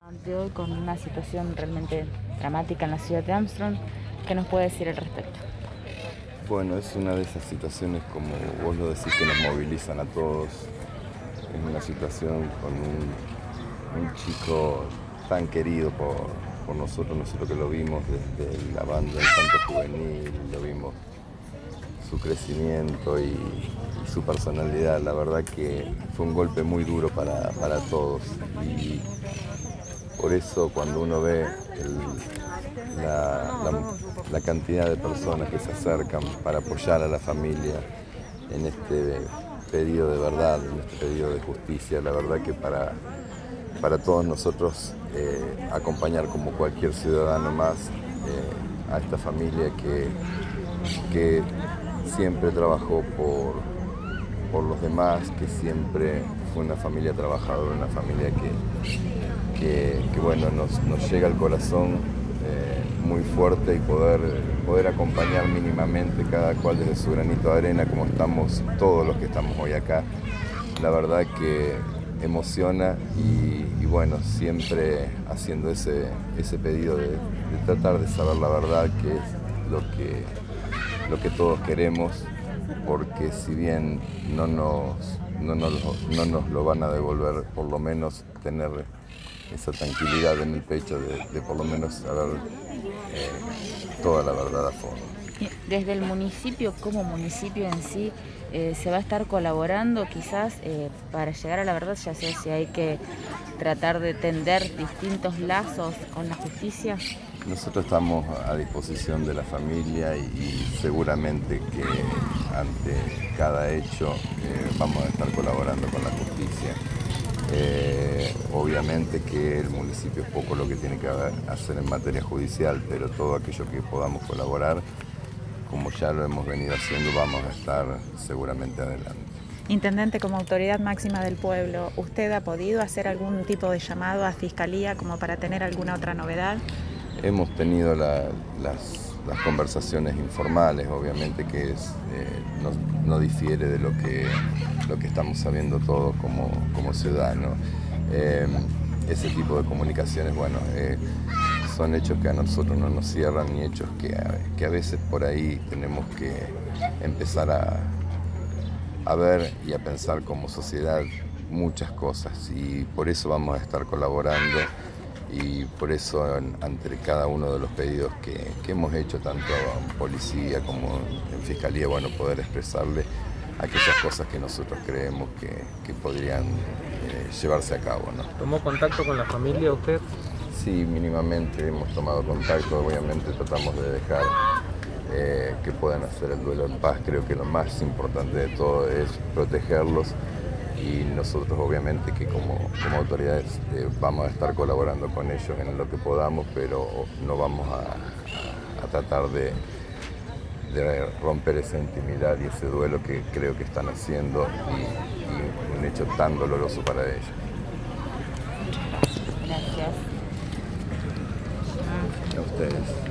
De hoy con una situación realmente dramática en la ciudad de Armstrong, ¿qué nos puede decir al respecto? Bueno, es una de esas situaciones, como vos lo decís, que nos movilizan a todos. Es una situación con un chico tan querido por nosotros que lo vimos desde la banda del Santo Juvenil, lo vimos su crecimiento y su personalidad. La verdad que fue un golpe muy duro para todos. Y por eso cuando uno ve la cantidad de personas que se acercan para apoyar a la familia en este pedido de verdad, en este pedido de justicia, la verdad que para todos nosotros acompañar como cualquier ciudadano más a esta familia que siempre trabajó por los demás, que siempre fue una familia trabajadora, una familia que bueno, nos llega al corazón muy fuerte, y poder acompañar mínimamente cada cual desde su granito de arena, como estamos todos los que estamos hoy acá. La verdad que emociona y bueno, siempre haciendo ese pedido de tratar de saber la verdad, que es lo que todos queremos, porque si bien no nos lo van a devolver, por lo menos tener esa tranquilidad en el pecho de por lo menos saber toda la verdad a fondo. Desde el municipio, como municipio en sí, se va a estar colaborando quizás para llegar a la verdad, ya sea si hay que tratar de tender distintos lazos con la justicia. Nosotros estamos a disposición de la familia y seguramente que ante cada hecho vamos a estar colaborando con la justicia. Obviamente que el municipio es poco lo que tiene que hacer en materia judicial, pero todo aquello que podamos colaborar, como ya lo hemos venido haciendo, vamos a estar seguramente adelante. Intendente, como autoridad máxima del pueblo, ¿usted ha podido hacer algún tipo de llamado a Fiscalía como para tener alguna otra novedad? Hemos tenido las conversaciones informales, obviamente que no difiere de lo que estamos sabiendo todos como ciudadanos. Ese tipo de comunicaciones, bueno, son hechos que a nosotros no nos cierran, ni hechos que a veces por ahí tenemos que empezar a ver y a pensar como sociedad muchas cosas, y por eso vamos a estar colaborando. Y por eso ante cada uno de los pedidos que hemos hecho, tanto en policía como en fiscalía, bueno, poder expresarle aquellas cosas que nosotros creemos que podrían llevarse a cabo, ¿no? ¿Tomó contacto con la familia usted? Sí, mínimamente hemos tomado contacto. Obviamente tratamos de dejar que puedan hacer el duelo en paz. Creo que lo más importante de todo es protegerlos, y nosotros obviamente que como autoridades vamos a estar colaborando con ellos en lo que podamos, pero no vamos a tratar de romper esa intimidad y ese duelo que creo que están haciendo, y un hecho tan doloroso para ellos. Gracias. A ustedes.